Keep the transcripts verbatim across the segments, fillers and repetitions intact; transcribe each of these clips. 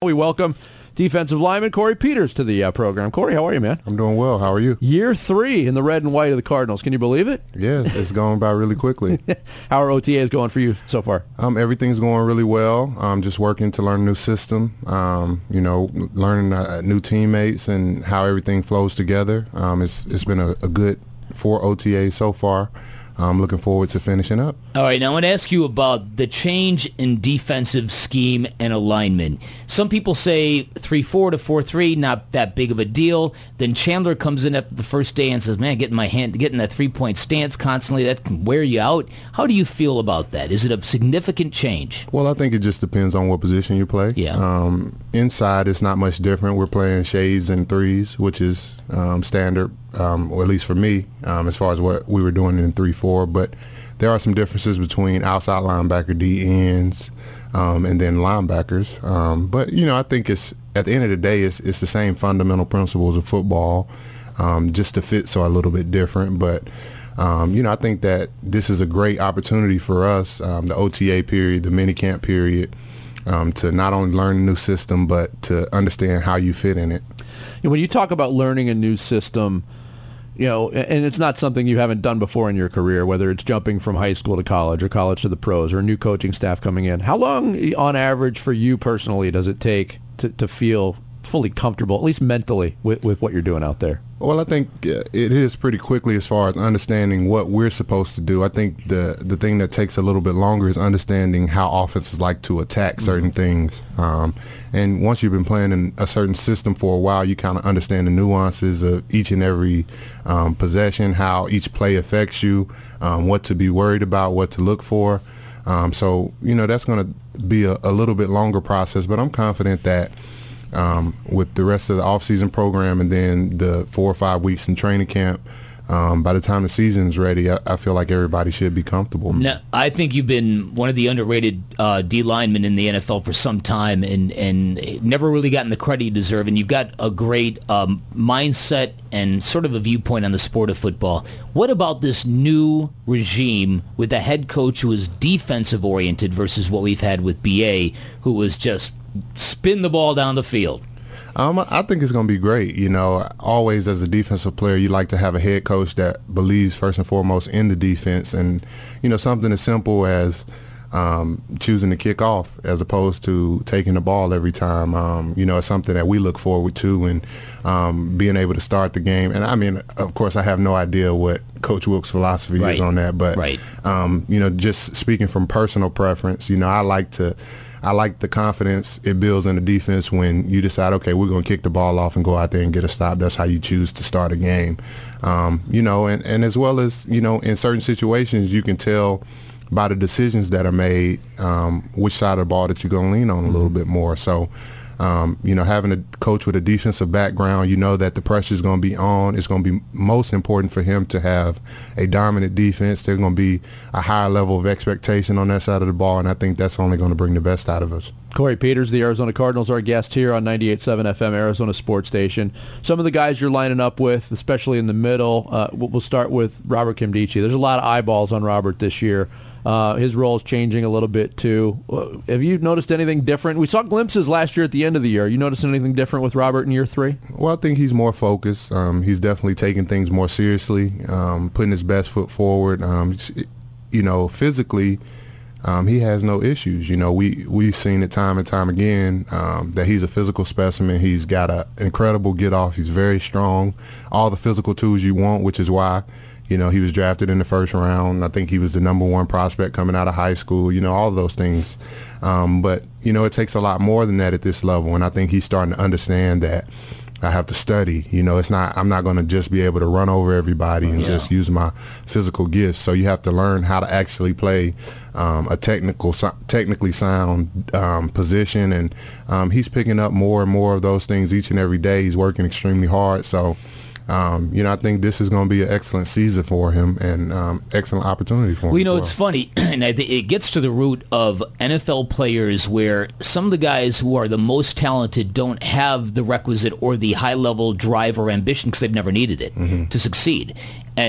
we welcome defensive lineman Corey Peters to the uh, program. Corey, how are you, man? I'm doing well. How are you? Year three in the red and white of the Cardinals. Can you believe it? Yes, it's going by really quickly. How are O T As going for you so far? Um, everything's going really well. I'm just working to learn a new system, um, you know, learning uh, new teammates and how everything flows together. Um, it's It's been a, a good four O T As so far. I'm looking forward to finishing up. All right, now I want to ask you about the change in defensive scheme and alignment. Some people say three four to four three, not that big of a deal. Then Chandler comes in at the first day and says, man, getting my hand, getting that three-point stance constantly, that can wear you out. How do you feel about that? Is it a significant change? Well, I think it just depends on what position you play. Yeah. Um, inside, it's not much different. We're playing shades and threes, which is um, standard, um, or at least for me, um, as far as what we were doing in three four. But there are some differences between outside linebacker, D ends, um, and then linebackers. Um, but, you know, I think it's at the end of the day, it's, it's the same fundamental principles of football, um, just the fits are a little bit different. But, um, you know, I think that this is a great opportunity for us, um, the O T A period, the minicamp period, um, to not only learn a new system, but to understand how you fit in it. And when you talk about learning a new system, you know, and it's not something you haven't done before in your career, whether it's jumping from high school to college or college to the pros or a new coaching staff coming in. How long, on average, for you personally, does it take to, to feel fully comfortable, at least mentally, with, with what you're doing out there? Well, I think it is pretty quickly as far as understanding what we're supposed to do. I think the the thing that takes a little bit longer is understanding how offenses like to attack certain mm-hmm. things. Um, and once you've been playing in a certain system for a while, you kind of understand the nuances of each and every um, possession, how each play affects you, um, what to be worried about, what to look for. Um, so, you know, that's going to be a, a little bit longer process, but I'm confident that Um, with the rest of the off-season program and then the four or five weeks in training camp, um, by the time the season's ready, I, I feel like everybody should be comfortable. Now, I think you've been one of the underrated uh, D linemen in the N F L for some time and, and never really gotten the credit you deserve, and you've got a great um, mindset and sort of a viewpoint on the sport of football. What about this new regime with a head coach who is defensive-oriented versus what we've had with B A, who was just spin the ball down the field? Um, I think it's going to be great. You know, always as a defensive player, you like to have a head coach that believes first and foremost in the defense, and you know, something as simple as um, choosing to kick off as opposed to taking the ball every time. Um, you know, it's something that we look forward to, and um, being able to start the game. And I mean, of course, I have no idea what Coach Wilk's philosophy right. is on that, but right. um, you know, just speaking from personal preference, you know, I like to. I like the confidence it builds in the defense when you decide, okay, we're going to kick the ball off and go out there and get a stop. That's how you choose to start a game. Um, you know, and, and as well as, you know, in certain situations, you can tell by the decisions that are made um, which side of the ball that you're going to lean on a little bit more. So, um, you know, having a coach with a defensive background, you know that the pressure is going to be on. It's going to be most important for him to have a dominant defense. There's going to be a higher level of expectation on that side of the ball, and I think that's only going to bring the best out of us. Corey Peters, the Arizona Cardinals, our guest here on ninety-eight point seven F M, Arizona Sports Station. Some of the guys you're lining up with, especially in the middle, uh, we'll start with Robert Nkemdiche. There's a lot of eyeballs on Robert this year. Uh, his role is changing a little bit, too. Uh, have you noticed anything different? We saw glimpses last year at the end of the year. You noticed anything different with Robert in year three? Well, I think he's more focused. Um, he's definitely taking things more seriously, um, putting his best foot forward. Um, you know, physically, um, he has no issues. You know, we, we've seen it time and time again um, that he's a physical specimen. He's got an incredible get-off. He's very strong. All the physical tools you want, which is why, you know, he was drafted in the first round. I think he was the number one prospect coming out of high school, you know, all of those things. Um, but, you know, it takes a lot more than that at this level, and I think he's starting to understand that I have to study. You know, it's not, I'm not going to just be able to run over everybody and yeah. just use my physical gifts. So you have to learn how to actually play um, a technical, technically sound um, position, and um, he's picking up more and more of those things each and every day. He's working extremely hard. So, Um, you know, I think this is going to be an excellent season for him and um, excellent opportunity for him. Well, you know, well. it's funny, and I think it gets to the root of N F L players where some of the guys who are the most talented don't have the requisite or the high-level drive or ambition because they've never needed it mm-hmm. to succeed. And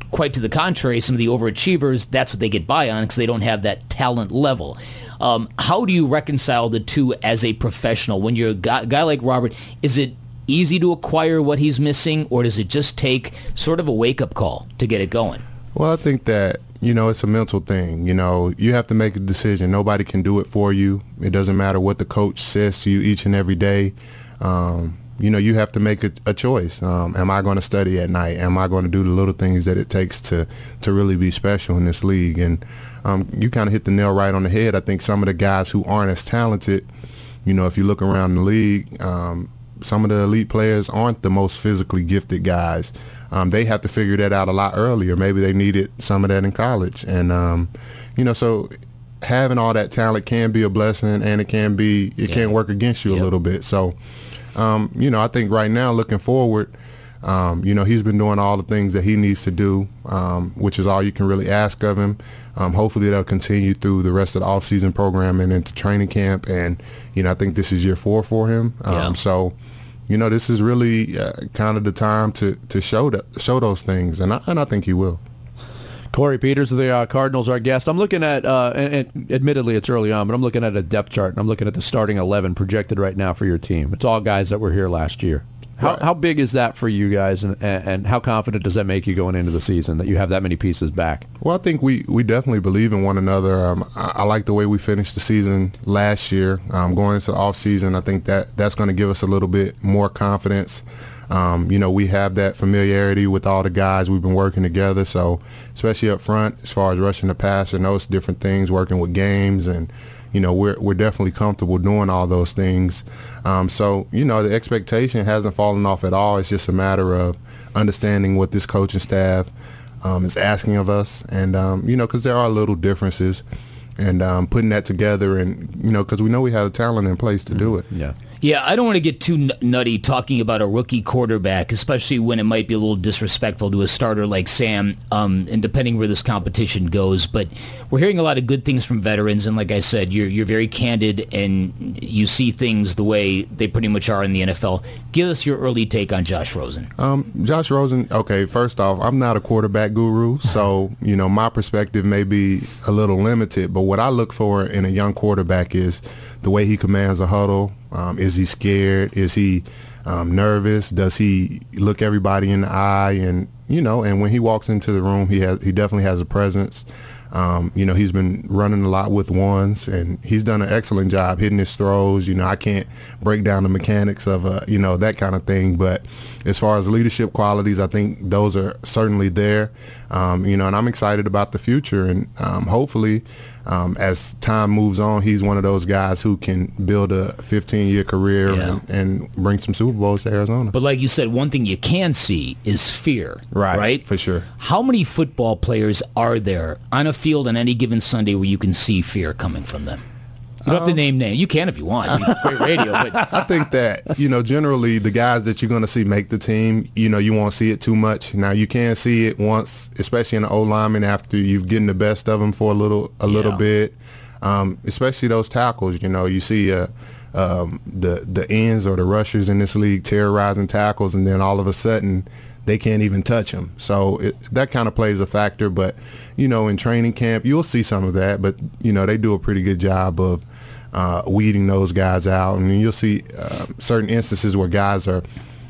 quite to the contrary, some of the overachievers, that's what they get by on because they don't have that talent level. Um, how do you reconcile the two as a professional? When you're a guy, guy like Robert, is it easy to acquire what he's missing, or does it just take sort of a wake-up call to get it going? Well, I think that, you know, it's a mental thing. You know, you have to make a decision. Nobody can do it for you. It doesn't matter what the coach says to you each and every day. Um, you know, you have to make a, a choice. Um, am I going to study at night? Am I going to do the little things that it takes to, to really be special in this league? And um, you kind of hit the nail right on the head. I think some of the guys who aren't as talented, you know, if you look around the league, um, some of the elite players aren't the most physically gifted guys. Um, they have to figure that out a lot earlier. Maybe they needed some of that in college. And, um, you know, so having all that talent can be a blessing, and it can be, it yeah. can work against you yep. a little bit. So, um, you know, I think right now looking forward, um, you know, he's been doing all the things that he needs to do, um, which is all you can really ask of him. Um, hopefully they'll continue through the rest of the off-season program and into training camp. And, you know, I think this is year four for him. Um, yeah. So, you know, this is really uh, kind of the time to, to show that, show those things, and I, and I think he will. Corey Peters of the uh, Cardinals, our guest. I'm looking at, uh, and, and admittedly it's early on, but I'm looking at a depth chart, and I'm looking at the starting eleven projected right now for your team. It's all guys that were here last year. How, Right. how big is that for you guys, and, and how confident does that make you going into the season that you have that many pieces back? Well, I think we, we definitely believe in one another. Um, I, I like the way we finished the season last year. Um, going into the offseason, I think that that's going to give us a little bit more confidence. Um, you know, we have that familiarity with all the guys. We've been working together, so especially up front as far as rushing the passer and those different things, working with games, and you know, we're we're definitely comfortable doing all those things. Um, so, you know, the expectation hasn't fallen off at all. It's just a matter of understanding what this coaching staff um, is asking of us. And, um, you know, because there are little differences, and um, putting that together, and, you know, because we know we have the talent in place to do it. Yeah. Yeah, I don't want to get too n- nutty talking about a rookie quarterback, especially when it might be a little disrespectful to a starter like Sam, um, and depending where this competition goes. But we're hearing a lot of good things from veterans, and like I said, you're you're very candid, and you see things the way they pretty much are in the N F L. Give us your early take on Josh Rosen. Um, Josh Rosen, okay, first off, I'm not a quarterback guru, so, you know, my perspective may be a little limited, but what I look for in a young quarterback is the way he commands a huddle. Um, is he scared? Is he um, nervous? Does he look everybody in the eye? And, you know, and when he walks into the room, he has he definitely has a presence. Um, you know, he's been running a lot with ones, and he's done an excellent job hitting his throws. You know, I can't break down the mechanics of, uh, you know, that kind of thing. But as far as leadership qualities, I think those are certainly there. Um, you know, and I'm excited about the future. And um, hopefully, um, as time moves on, he's one of those guys who can build a fifteen-year career Yeah. and, and bring some Super Bowls to Arizona. But like you said, one thing you can see is fear. Right, Right? for sure. How many football players are there on a field on any given Sunday where you can see fear coming from them? You don't have to name names. You can if you want. I mean, great radio, but I think that, you know, generally the guys that you're going to see make the team, you know, you won't see it too much. Now, you can see it once, especially in the O-lineman, after you've gotten the best of them for a little a little Yeah. bit, um, especially those tackles. You know, you see uh, um, the, the ends or the rushers in this league terrorizing tackles, and then all of a sudden they can't even touch them. So it, that kind of plays a factor. But, you know, in training camp, you'll see some of that. But, you know, they do a pretty good job of uh, weeding those guys out. And then you'll see uh, certain instances where guys are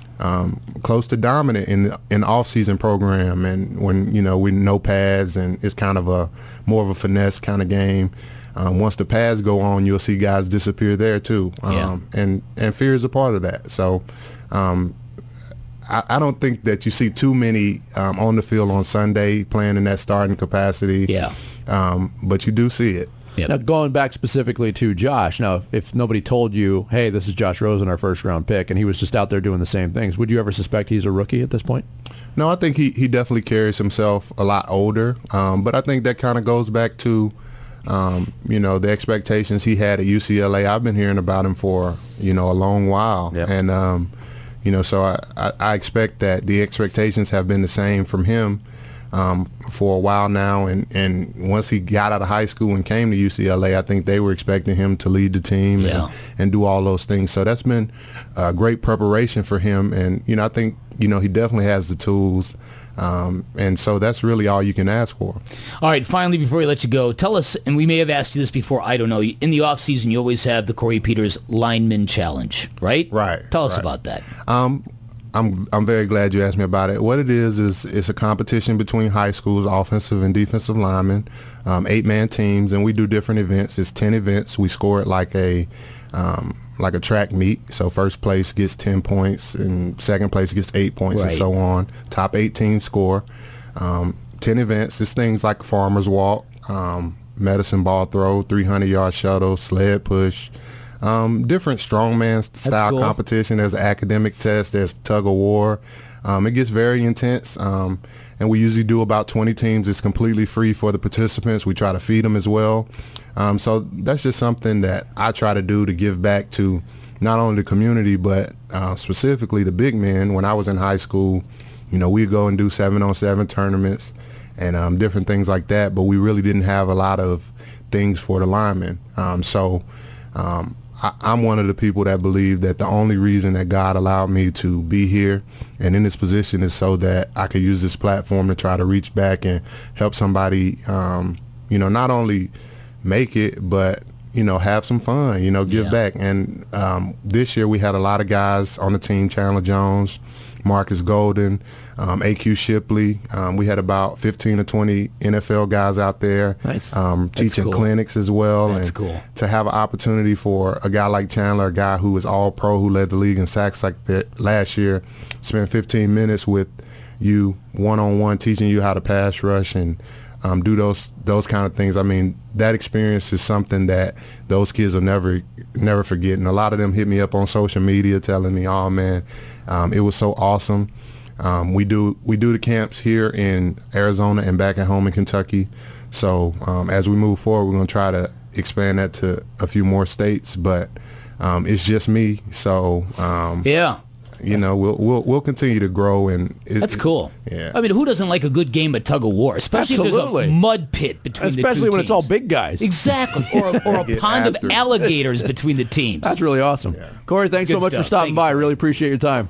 um, close to dominant in the in off-season program, and when, you know, with no pads, and it's kind of a more of a finesse kind of game. Um, once the pads go on, you'll see guys disappear there too. Um, Yeah. and, and fear is a part of that. So um, I, I don't think that you see too many um, on the field on Sunday playing in that starting capacity. Yeah. Um, but you do see it. Yep. Now, going back specifically to Josh, now, if, if nobody told you, hey, this is Josh Rosen, our first-round pick, and he was just out there doing the same things, would you ever suspect he's a rookie at this point? No, I think he, he definitely carries himself a lot older. Um, but I think that kind of goes back to, um, you know, the expectations he had at U C L A. I've been hearing about him for, you know, a long while. Yep. And, um, you know, so I, I, I expect that the expectations have been the same from him um, for a while now. And, and once he got out of high school and came to U C L A, I think they were expecting him to lead the team Yeah. and, and do all those things. So that's been uh, great preparation for him. And, you know, I think, you know, he definitely has the tools Um, and so that's really all you can ask for. All right, finally, before we let you go, tell us, and we may have asked you this before, I don't know, in the offseason you always have the Corey Peters Lineman Challenge, right? Right. Tell us right. about that. Um, I'm I'm very glad you asked me about it. What it is is it's a competition between high schools, offensive and defensive linemen, um, eight-man teams, and we do different events. It's ten events. We score it like a um, like a track meet. So first place gets ten points, and second place gets eight points, right. and so on. Top eight teams score. Um, ten events. It's things like farmer's walk, um, medicine ball throw, three hundred yard shuttle, sled push. Um, different strongman style cool. competition. There's an academic test. There's tug of war. Um, it gets very intense, um, and we usually do about twenty teams. It's completely free for the participants. We try to feed them as well. Um, so that's just something that I try to do to give back to not only the community, but uh, specifically the big men. When I was in high school, you know, we'd go and do seven-on-seven tournaments and um, different things like that, but we really didn't have a lot of things for the linemen. Um, so um, I, I'm one of the people that believe that the only reason that God allowed me to be here and in this position is so that I could use this platform to try to reach back and help somebody, um, you know, not only make it, but, you know, have some fun, you know, give yeah. back. And um, this year we had a lot of guys on the team, Chandler Jones, Marcus Golden, um, A Q Shipley. Um, we had about fifteen or twenty N F L guys out there nice. um, teaching cool. clinics as well. That's and cool. to have an opportunity for a guy like Chandler, a guy who was all pro, who led the league in sacks like that last year, spent fifteen minutes with you one-on-one teaching you how to pass rush and um, do those those kind of things. I mean, that experience is something that those kids will never never forget. And a lot of them hit me up on social media telling me, oh, man, um, it was so awesome. Um, we do we do the camps here in Arizona and back at home in Kentucky. So um, as we move forward, we're going to try to expand that to a few more states. But um, it's just me. So, um, yeah. you know, we'll we'll we'll continue to grow, and it, That's cool. Yeah. I mean, who doesn't like a good game of tug of war, especially Absolutely. if there's a mud pit between the two Especially when teams. it's all big guys. Exactly, or a, or a Get pond after of it. alligators between the teams. That's really awesome. Corey, thanks Good so much stuff. for stopping Thank by. I you. really appreciate your time.